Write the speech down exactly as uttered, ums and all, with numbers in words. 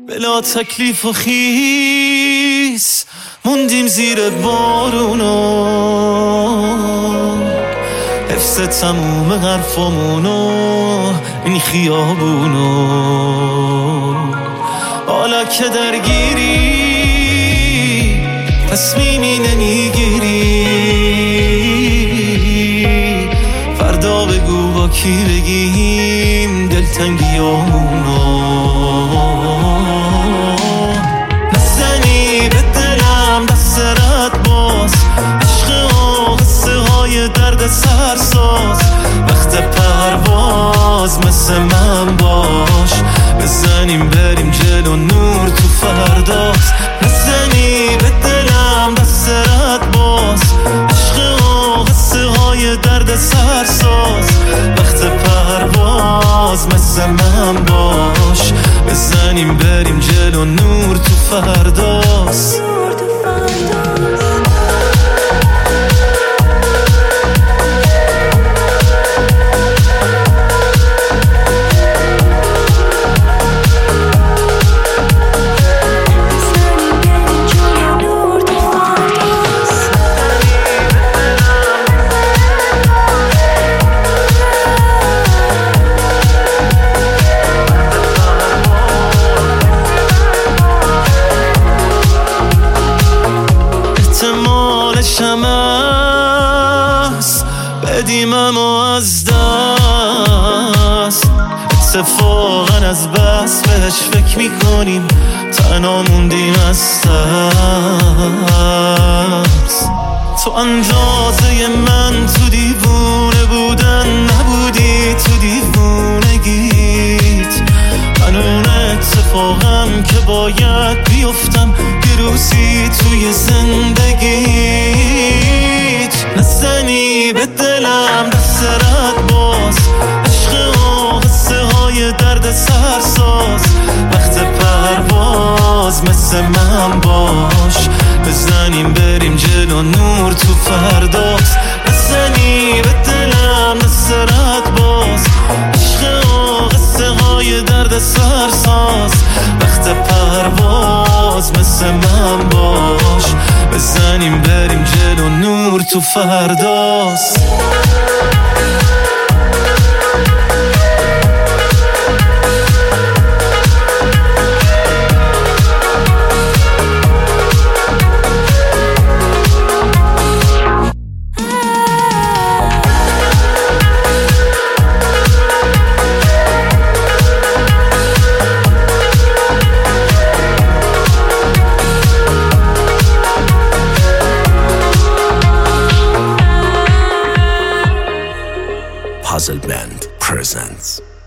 بلا تکلیف و خیس موندیم زیر بارونو، حفظ تموم حرفامونو این خیابونو. حالا که درگیری تصمیمی نمیگیری، فردا بگو با کی بگیم دلتنگیامونو. نزنی به دلم دست رد باز، عشق و قصه های درد سرساز. وقت پرواز مثل من باش، بزنیم بریم جلو نور تو فرداست. نزنی به دلم دست رد باز، عشق و قصه های درد سرساز. وقت پرواز مثل من باش، بزنیم بریم جلو نور تو فرداست. شمس بدیم اما از دست، اتفاقا از بس بهش فکر میکنیم تنها موندیم از ترس. تو اندازه من تو دیوونه بودن نبودی، تو دیوونگیت من اون اتفاقم که باید بیفتم یه روزی توی زندگیت. نزنی به دلم دست رد باز، عشق و قصه های درد سرساز. وقت پرواز مثل من باش، بزنیم بریم جلو نور تو فرداست. نزنی به دلم دست رد باز، عشق و قصه های درد سرساز. وقت پرواز مثل من باش، بزنیم بریم جلو نور تو فرداست. Puzzle Band presents